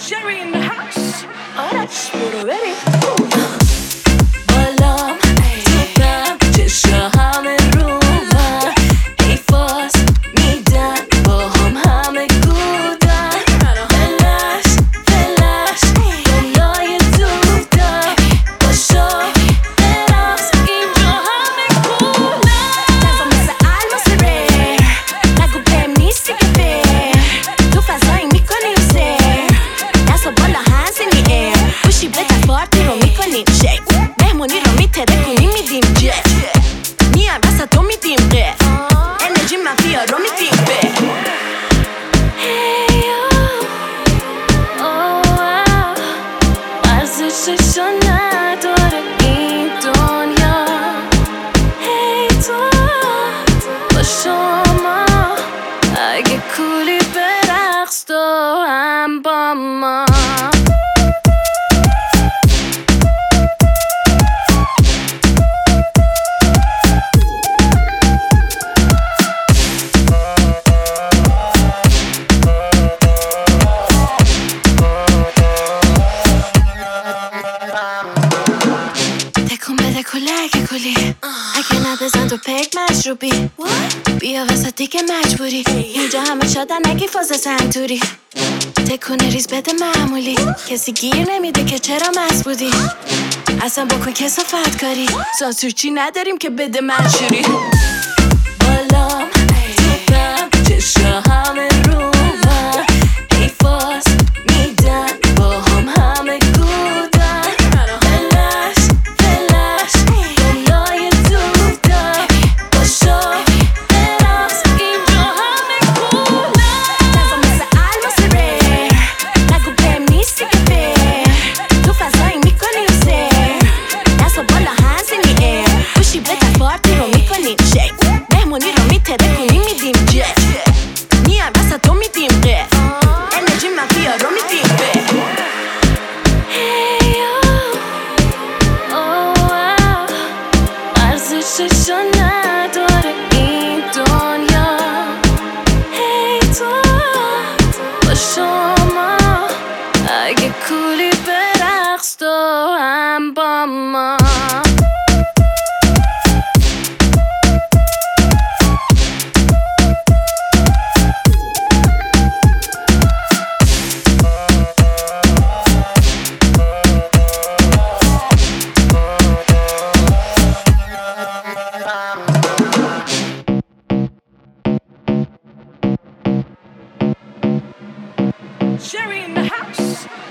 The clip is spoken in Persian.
Sherry in the house. آرش برو بریم بالام توپم چشا همه رو من حیفاز میدن با همه گودن فلش دلای دودن باشا براز اینجا همه کولن نظام مثل الماس ریر نگو بهم نیستی که فیر تو فضایی میکنی سر دستا بالا هنز این ایر بوشی بتر پارتی رو میکنیم شک مهمونی رو میترکونیم میدیم جت میان وسط رو میدیم قف انرژی منفیا رو میدیم به ارزششو نداره این دنیا هی تو با شما اگه کولی برقص تو هم با ما تکون بده کلک کلی اگه نبزن تو پیک مشروبی بیا وسط دیگه مجبوری اینجا همه شدن نگی فاز سنتوری تکون ریز بده معمولی کسی گیر نمیده که چرا مست بودی اصلا بکن کسافت کاری سانسور چی نداریم که بده منشوری بالام توپم چشا همه رو من حیفاز میدن با همه گودن فلش دلای دودن باشا براز اینجا همه کولن نظام مثل الماس ریر نگو بهم نیستی که فیر تو فضایی میکنی سر دستا بالا هنز این ایر بوشی بتر پارتی رو میکنیم شک مهمونی رو میترکونیم میدیم جت میان وسط رو میدیم قف انرژی منفیا رو میدیم به ارزششو نداره این دنیا هی تو با شما اگه کولی برقص تو هم با ما Sherry in the house.